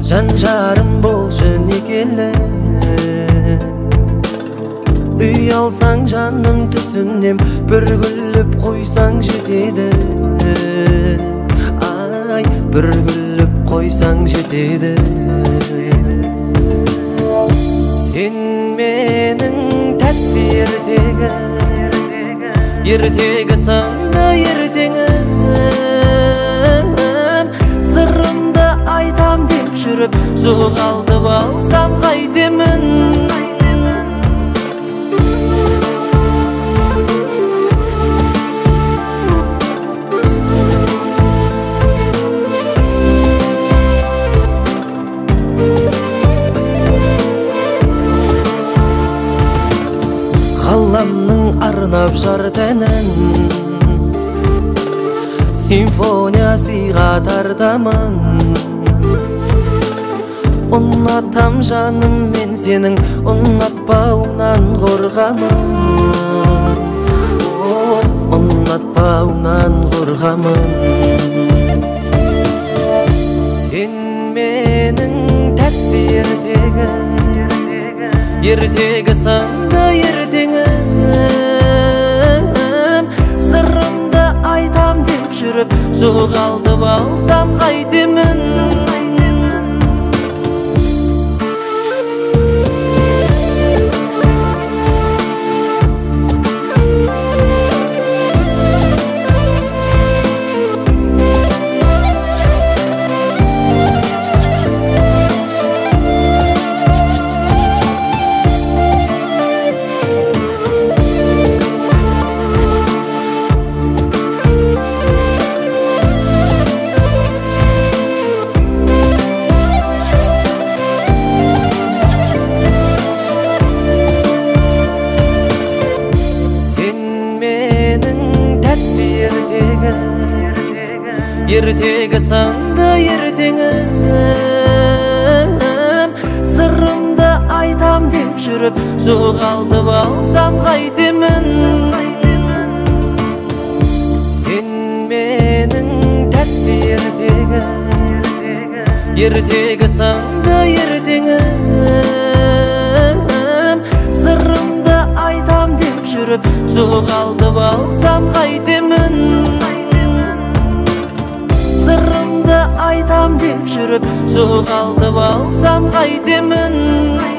жан жарым болшы некелі. Үй алсаң жаным түсінем, бір күліп қойсаң жетеді. Ай, бір күліп қойсаң жетеді. Сен менің тәтті ертегі сынды ертеңім. Сырымды айтам деп жүріп, жоғалтып алсам қайтемін. Қаламның арнап жар тәнін, симфония сыйға тартамын. Ұнатам жаным мен сенің, ұнатпауыңнан қорғамын. Ұнатпауыңнан қорғамын. Сен менің тәтті ертегі сынды ертеңім. Сырымды айтам деп жүріп, жоғалтып алсам қайтемін. Ертегі сынды ертеңім. Сырымды айтам деп жүріп, жоғалтып алсам қайтемін. Сен менің тәтті ертегі сынды ертеңім. Сырымды айтам деп жүріп, жоғалтып алсам қайтемін. Сырымды айтам деп жүріп, жоғалтып алсам қайтемін.